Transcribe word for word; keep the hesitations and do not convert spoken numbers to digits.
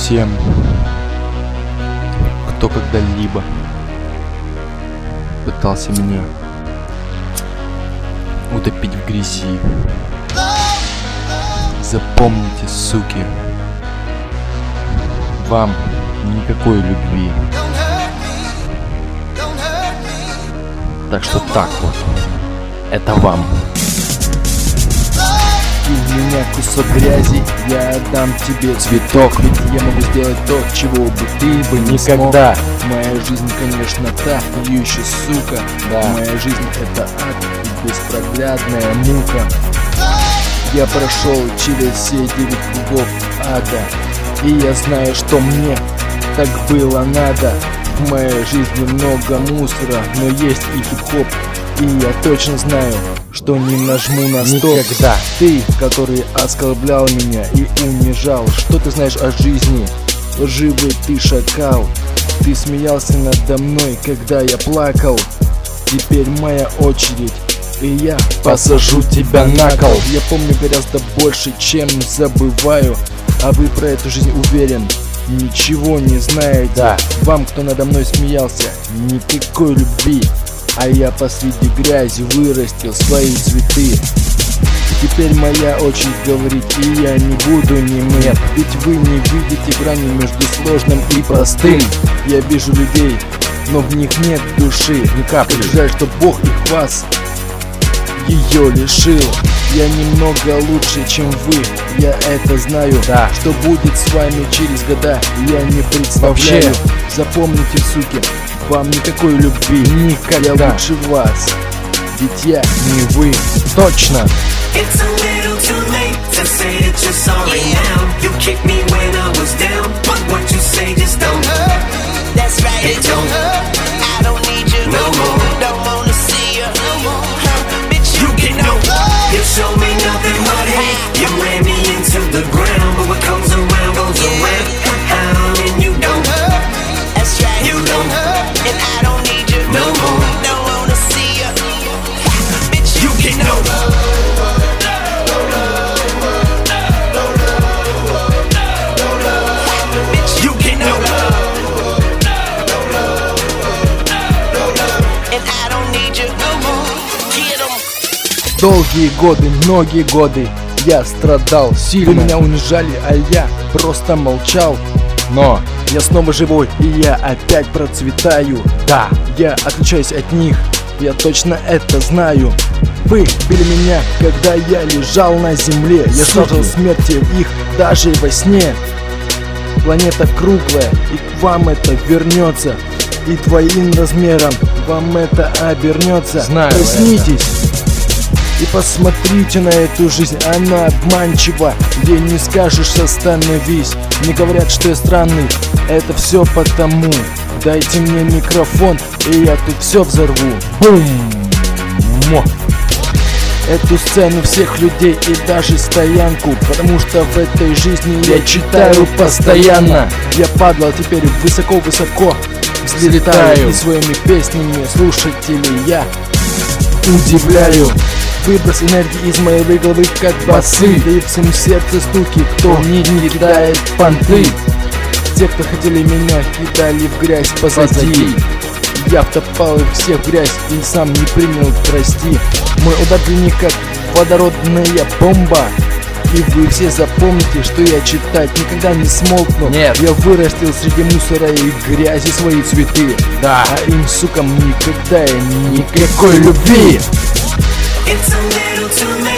всем, кто когда-либо пытался меня утопить в грязи. Запомните, суки, вам никакой любви. Так что так вот, это вам. Из меня кусок грязи, я отдам тебе цветок. Ведь я могу сделать то, чего бы ты бы не Никогда. смог. Моя жизнь, конечно, та, еще сука. Да. Моя жизнь это ад и беспроглядная мука. Я прошел через все девять кругов ада, и я знаю, что мне так было надо. В моей жизни много мусора, но есть и хип-хоп. И я точно знаю, что не нажму на стоп. Никогда. Ты, который оскорблял меня и унижал, что ты знаешь о жизни? Лживый ты шакал. Ты смеялся надо мной, когда я плакал. Теперь моя очередь, и я посажу тебя на кол. Я помню гораздо больше, чем забываю. А вы про эту жизнь уверен, ничего не знаете. Да. Вам, кто надо мной смеялся, никакой любви. А я посреди грязи вырастил свои цветы. Теперь моя очередь говорить, и я не буду немым. Нет. Ведь вы не видите грани между сложным и простым. Я вижу людей, но в них нет души. Ни капли. Жаль, что Бог их вас ее лишил. Я немного лучше, чем вы, я это знаю. Да. Что будет с вами через года, я не представляю. Вообще. Запомните, суки, вам никакой любви. Никогда. Я лучше вас, ведь я не вы. Точно. It's a little too late to say that you're sorry now. You kicked me when I was down, but what you say just don't hurt. That's right, it don't hurt. I don't need you no more. Don't wanna see you no more. Huh, bitch, you get no love. You show me nothing but hate. You ran me into the ground, but what comes around goes around. How and you don't hurt. That's right, you don't hurt. And I don't need you no more. Don't wanna see you. Bitch, you get no love. Долгие годы, многие годы я страдал сильно. Вы меня унижали, а я просто молчал. Но Я снова живой, и я опять процветаю. да, Я отличаюсь от них, я точно это знаю. Вы били меня, когда я лежал на земле. Я Суки. жаждал смерти их даже во сне. Планета круглая, и к вам это вернется. И твоим размером вам это обернется. Знаю Проснитесь и посмотрите на эту жизнь, она обманчива. Ей не скажешь остановись. Мне говорят, что я странный, это все потому. Дайте мне микрофон, и я тут все взорву. Бум! Мо! Эту сцену, всех людей и даже стоянку. Потому что в этой жизни я читаю постоянно. Я падал, теперь высоко-высоко взлетаю. И своими песнями слушателей я удивляю. Выброс энергии из моей головы как басы. Дают всем сердце стуки, кто не кидает понты. Те, кто хотели меня, кидали в грязь позади, Позади. Я втопал их всех в грязь и сам не принял, прости. Мой удар для них как водородная бомба. И вы все запомните, что я читать никогда не смолкну. Нет. Я вырастил среди мусора и грязи свои цветы. да. А им, сукам, никогда и никакой любви. It's a little too late